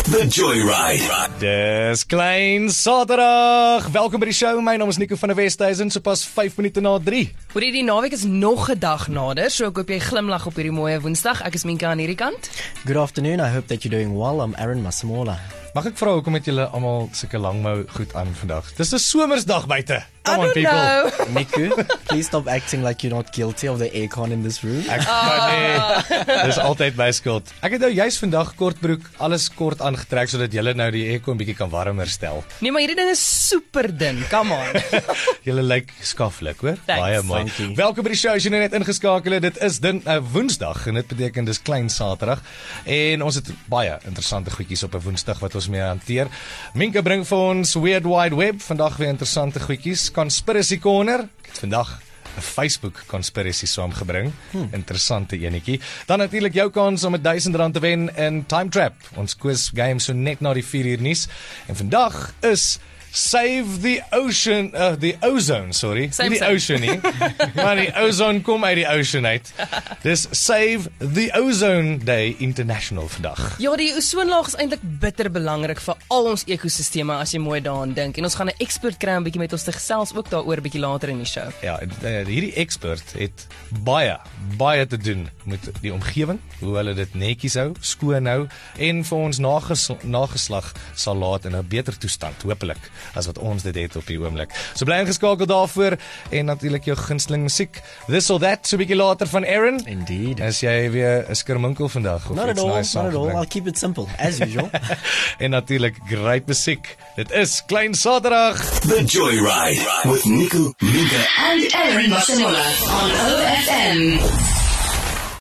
The Joyride. Dis Klein Saterdag. Welkom by die show. My naam is Nico van der Westhuizen. So pas 5 minute na 3. Hoor jy, die naweek is nog 'n dag nader, so ek hoop jy glimlag op hierdie mooie Woensdag. Ek is Minka aan hierdie kant. Good afternoon, I hope that you're doing well. I'm Aaron Masamola. Mag ek vra hoekom het julle almal sulke langmou goed aan vandag? Dis 'n somersdag buite. Come on I don't people. know. Niku, please stop acting like you're not guilty of the aircon in this room. Ek nee. Dis altyd my skuld. Ek het nou juist vandag kortbroek, alles kort aangetrek sodat julle nou die aircon bietjie kan warmer stel. Nee, maar hierdie ding is super dun. Come on. Julle lyk skaflik, hoor. Thanks. Baie mooi. Thank you. Welkom by die show as jy nou net ingeskakel het. Dit is Woensdag en dit beteken dis Klein Saterdag. En ons het baie interessante goedjies op 'n Woensdag wat ons mee hanteer. Minka bring vir ons Weird Wide Web, vandag weer interessante goedjies. Conspiracy Corner. Ek het vandag 'n Facebook conspiracy saamgebring. Interessante enetjie. Dan natuurlik jou kans om R1000 te wen in Time Trap. Ons quiz game so net na die 4 uur nuus. En vandag is Save the Ocean, the Ozone, sorry. Same, Nie die same. ocean nie. Maar die ozone kom uit die ocean uit. Dis Save the Ozone Day International vandag. Ja, die ozonlaag is eintlik bitter belangrik vir al ons ekosisteme as jy mooi daaraan dink. En ons gaan 'n expert kry om bietjie met ons te gesels ook daaroor bietjie later in die show. Ja, hierdie expert het baie te doen met die omgewing, hoe hulle dit netjies hou, skoon hou en vir ons nageslag sal laat in 'n beter toestand, hopelik, as wat ons dit het op die oomblik. So bly ingeskakel daarvoor en natuurlik jou gunsteling musiek. This or That, so 'n bietjie later van Aaron. Indeed. As jy weer 'n skirminkel vandag of Not at iets all, nice not at all. saamgebring. I'll keep it simple, as usual. En natuurlik great musiek. Dit is Klein Saterdag. The Joyride with Nico, Minka, and Aaron Masamola on OFM.